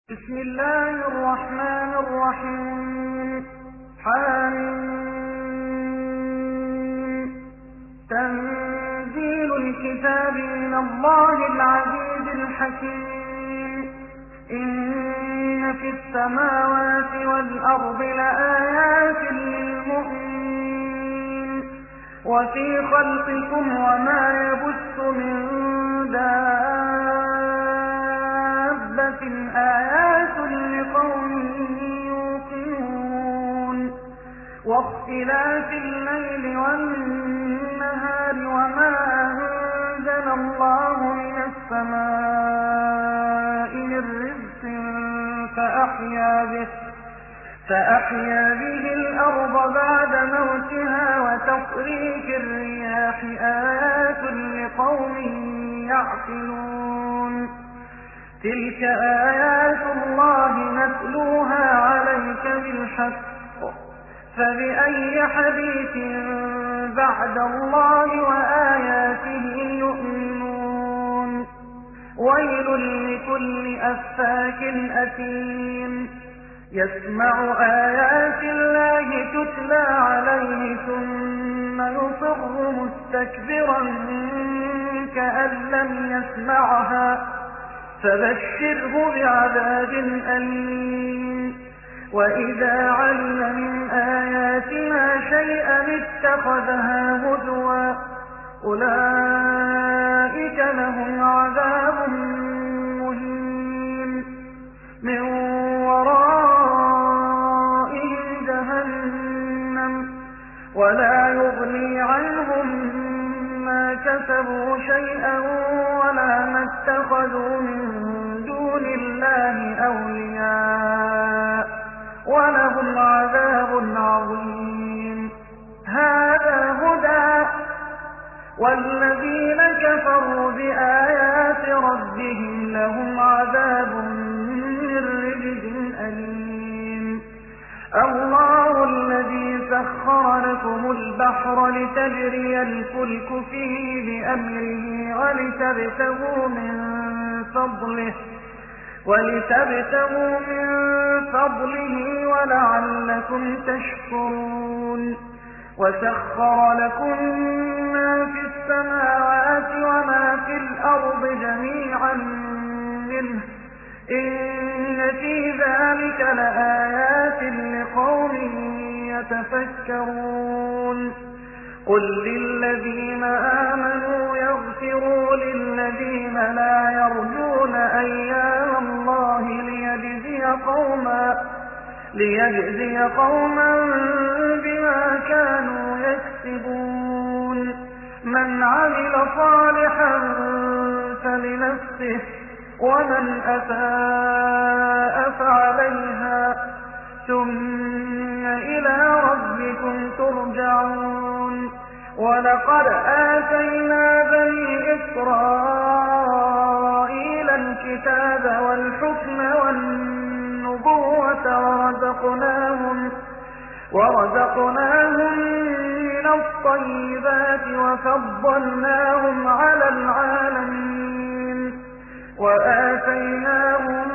بسم الله الرحمن الرحيم. حميم. تنزيل الكتاب من الله العزيز الحكيم. إن في السماوات والأرض لآيات للمؤمنين وفي خلقكم وما يبث من دابة آيات لقوم يوقنون. واختلاف الليل والنهار وما أنزل الله من السماء من رزق فأحيا به الأرض بعد موتها وتصريف الرياح آيات لقوم يعقلون. تلك آيات الله نتلوها عليك بالحق فبأي حديث بعد الله وآياته يؤمنون. ويل لكل أفاك أثيم يسمع آيات الله تتلى عليه ثم يصر مستكبرا كأن لم يسمعها فبشره بعذاب أليم. وإذا علم من آياتنا شيئا اتخذها هزوا أولئك لهم عذاب مهين من ورائهم جهنم ولا يغني عنهم ما كسبوا شيئا ولا ما اتخذوا من دون الله أولياء ولهم عذاب عظيم. هذا هدى والذين كفروا بآيات ربهم لهم عذاب من رجز أليم. الله الذي سخر لكم البحر لتجري الفلك فيه بأمره ولتبتغوا من فضله ولعلكم تشكرون. وسخر لكم ما في السماوات وما في الأرض جميعا منه إن في ذلك لآيات لقوم يتفكرون. قل للذين آمنوا يغفروا للذين لا يرجون أيام الله ليجزي قوما بما كانوا يكسبون. من عمل صالحا فلنفسه ومن أساء فعليها ثم إلى ربكم ترجعون. ولقد آتينا بني إسرائيل الكتاب والحكم والنبوة ورزقناهم من الطيبات وفضلناهم على العالمين وآتيناهم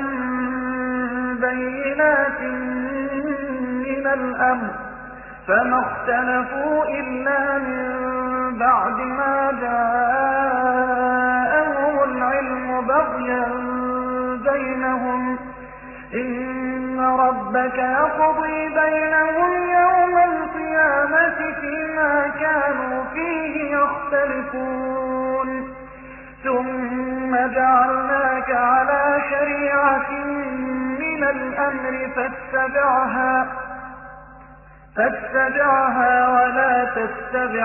بينات من الأمر فما اختلفوا إلا من بعد ما جاءهم العلم بغيا بينهم. إن ربك يقضي بينهم يوم القيامة فيما كانوا فيه يختلفون. ثم جعلناك على شريعة من الأمر فاتبعها ولا تتبع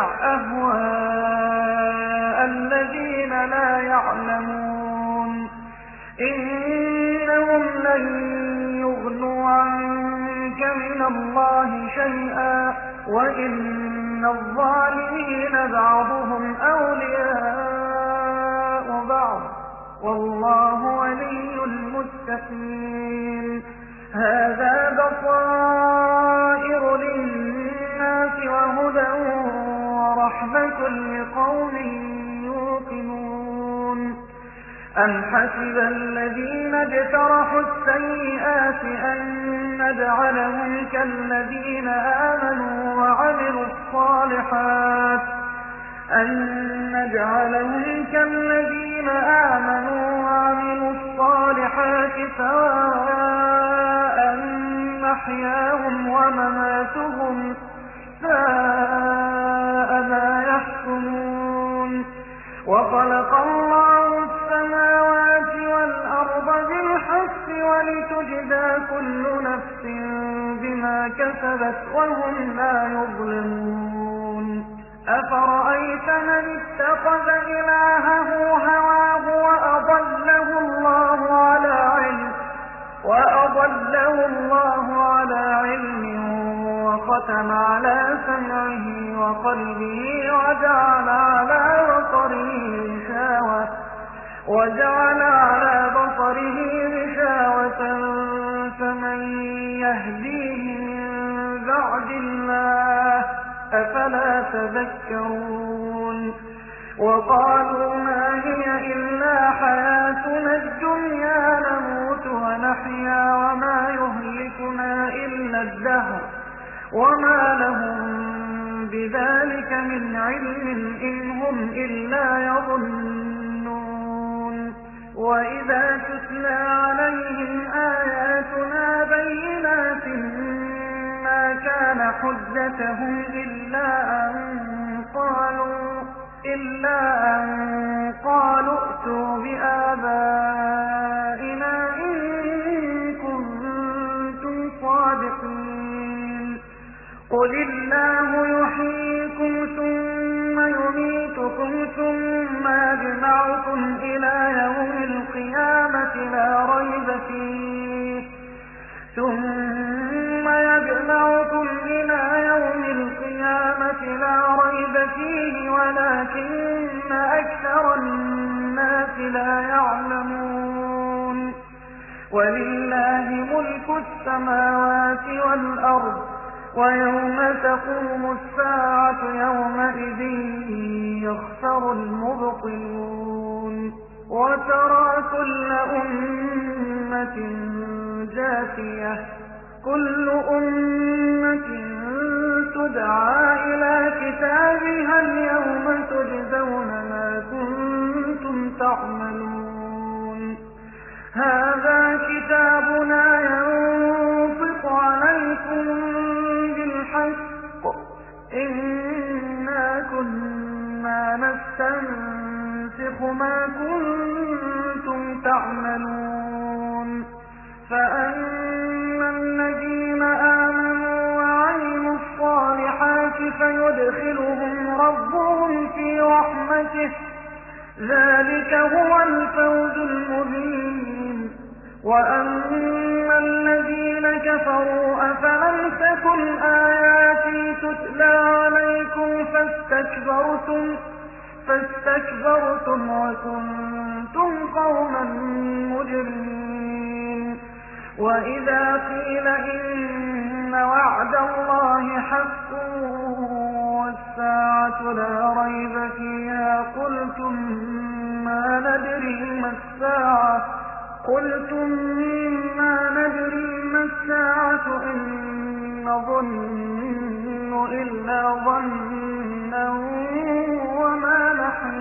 أهواء الذين لا يعلمون. إنهم لن يغنوا عنك من الله شيئا وإن الظالمين بعضهم أولياء بعض والله ولي المتقين. هذا بصائر للناس وهدى ورحمة لقوم يوقنون. أم حسب الذين اجترحوا السيئات نجعلهم كالذين آمنوا وعملوا الصالحات سواء محياهم ومماتهم ساء ما يحكمون. وخلق الله السماوات والأرض بالحق ولتجزى كل نفس بما كسبت وهم لا يظلمون. أفرأيت من اتخذ إلهه هواه وأضله الله على علم وختم على سمعه وقلبه وجعل على بصره غشاوة فمن يهديه من بعد الله أفلا تذكرون. وقالوا ما هي إلا حياتنا الدنيا نموت ونحيا وما يهلكنا إلا الدهر وما لهم بذلك من علم إن هم إلا يظنون. وإذا تتلى عليهم آياتنا بينات ما كان حجتهم إلا أن قالوا ائتوا بآبائنا إن كنتم صادقين. قل الله يحييكم ثم يميتكم ثم يجمعكم إلى يوم القيامة لا ريب فيه ولكن أكثر الناس لا يعلمون. ولله ملك السماوات والأرض ويوم تقوم الساعة يومئذ يخسر المبطلون. وترى كل أمة جاثية كل أمة تدعى إلى كتابها اليوم تجزون ما كنتم تعملون. هذا كتابنا ينطق عليكم بالحق إنا كنا نستنسخ ما كنتم تعملون. فأما الذين آمنوا وعملوا الصالحات فيدخلهم ربهم في رحمته ذلك هو الفوز المبين. وأما الذين كفروا أفلم تكن آياتي تتلى عليكم فاستكبرتم وكنتم قوما مجرمين. وإذا قيل إن وعد الله حق والساعة لا ريب فيها قلتم ما ندري ما الساعة إن نظن إلا ظنا وما نحن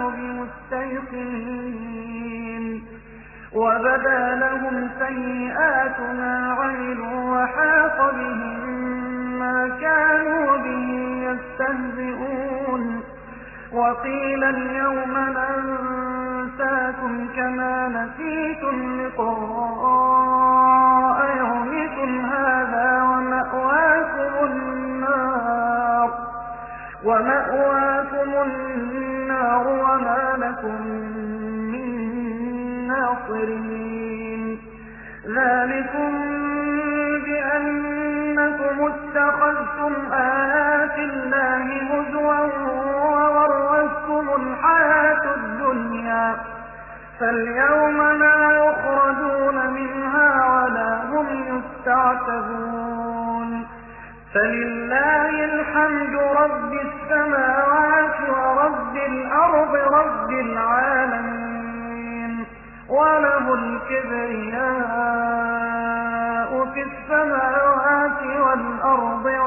بمستيقنين. وبدا لهم سيئات ما عملوا وحاق بهم ما كانوا به يستهزئون. وقيل اليوم ننساكم كما نسيتم لقاء يومكم هذا ومأواكم النار وما لكم من ناصرين. ذلكم بأنكم اتخذتم آيات الله هزوا وغرتكم الحياة الدنيا فاليوم لا يخرجون منها ولا هم يستعتبون. فلله الحمد رب السماوات ورب الأرض رب العالمين وله الكبرياء في السماوات والأرض